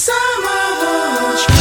Самоволочка.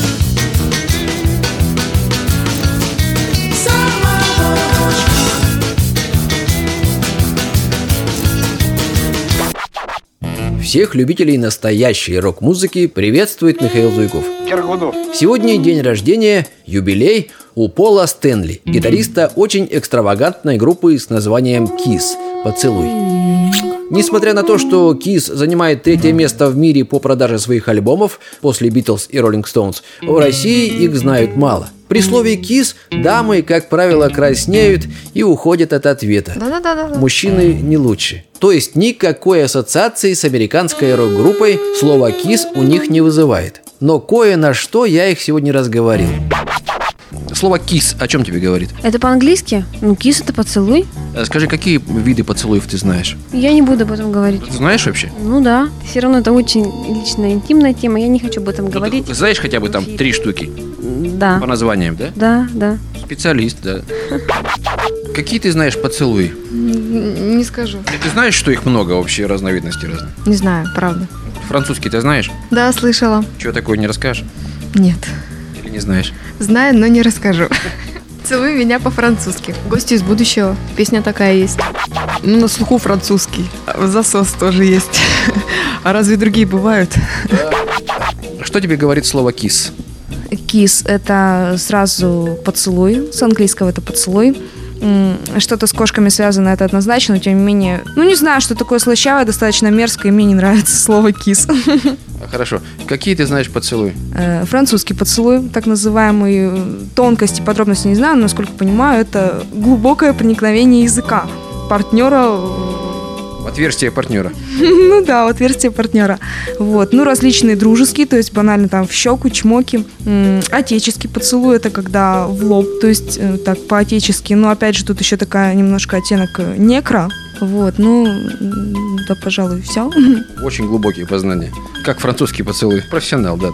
Всех любителей настоящей рок-музыки приветствует Михаил Зуйков. Сегодня день рождения, юбилей у Пола Стэнли, гитариста очень экстравагантной группы с названием Kiss «Поцелуй». Несмотря на то, что Kiss занимает 3-е место в мире по продаже своих альбомов после Beatles и Rolling Stones, в России их знают мало. При слове «Kiss» дамы, как правило, краснеют и уходят от ответа. Да. Мужчины не лучше. То есть никакой ассоциации с американской рок-группой слово «Kiss» у них не вызывает. Но кое на что я их сегодня разговорил. Слово «kiss» о чем тебе говорит? Это по-английски? Ну, kiss — это поцелуй. Скажи, какие виды поцелуев ты знаешь? Я не буду об этом говорить. Ты знаешь вообще? Ну да. Все равно это очень личная, интимная тема. Я не хочу об этом говорить. Ты знаешь хотя бы там 3 штуки? Да. По названиям, да? Да. Специалист, да. Какие ты знаешь поцелуи? Не скажу. Ты знаешь, что их много вообще, разновидностей разных? Не знаю, правда. Французский ты знаешь? Да, слышала. Чего такое не расскажешь? Нет. Или не знаешь? Знаю, но не расскажу. Целуй меня по-французски. Гости из будущего. Песня такая есть. Ну, на слуху французский. Засос тоже есть. А разве другие бывают? Что тебе говорит слово «kiss»? Kiss — это сразу поцелуй. С английского это поцелуй. Что-то с кошками связано, это однозначно, но тем не менее... Ну, не знаю, что такое слащавое, достаточно мерзкое, и мне не нравится слово «kiss». Хорошо. Какие ты знаешь поцелуи? Французский поцелуй, так называемый. Тонкости, подробности не знаю, но, насколько понимаю, это глубокое проникновение языка партнера В отверстие партнера. Ну да, в отверстие партнера. Вот. Ну, различные дружеские, то есть банально там в щеку, чмоки. Отеческий поцелуй — это когда в лоб, то есть так по-отечески. Но опять же тут еще такая немножко оттенок некро. Вот, ну, да, пожалуй, все. Очень глубокие познания. Как французский поцелуй. Профессионал, да.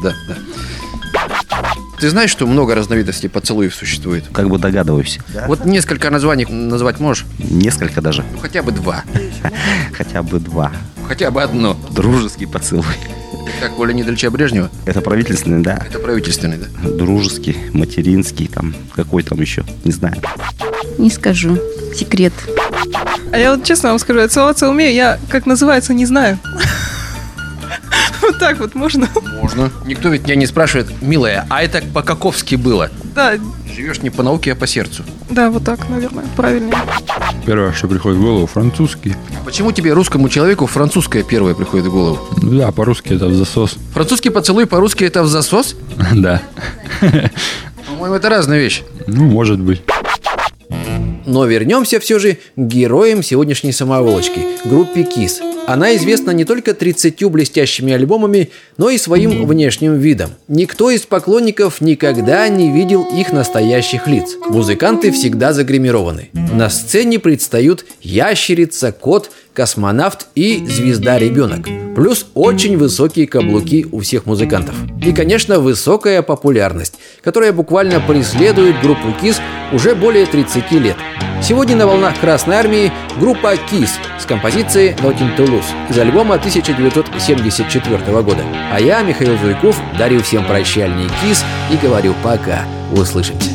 Ты знаешь, что много разновидностей поцелуев существует? Как бы догадываюсь. Вот несколько названий назвать можешь? Несколько даже. Ну, хотя бы 2. Хотя бы 2. Хотя бы одно. Дружеский поцелуй. Как у Леонида Ильича Брежнева? Это правительственный, да. Это правительственный, да. Дружеский, материнский, там, какой там еще, не знаю. Не скажу. Секрет. А я вот честно вам скажу, я целоваться умею, я, как называется, не знаю. Вот так вот можно? Можно. Никто ведь меня не спрашивает: милая, а это по-каковски было? Да. Живешь не по науке, а по сердцу. Да, вот так, наверное, правильнее. Первое, что приходит в голову, французский. Почему тебе, русскому человеку, французское первое приходит в голову? Да, по-русски это в засос. Французский поцелуй по-русски это в засос? Да. По-моему, это разная вещь. Ну, может быть. Но вернемся все же к героям сегодняшней самоволочки – группе Kiss. Она известна не только 30 блестящими альбомами, но и своим внешним видом. Никто из поклонников никогда не видел их настоящих лиц. Музыканты всегда загримированы. На сцене предстают ящерица, кот, космонавт и звезда-ребенок. Плюс очень высокие каблуки у всех музыкантов. И, конечно, высокая популярность, которая буквально преследует группу Kiss уже более 30 лет. Сегодня на волнах Красной Армии группа Kiss с композицией Nothing to Lose из альбома 1974 года. А я, Михаил Зуйков, дарю всем прощальный Kiss и говорю пока. Услышимся.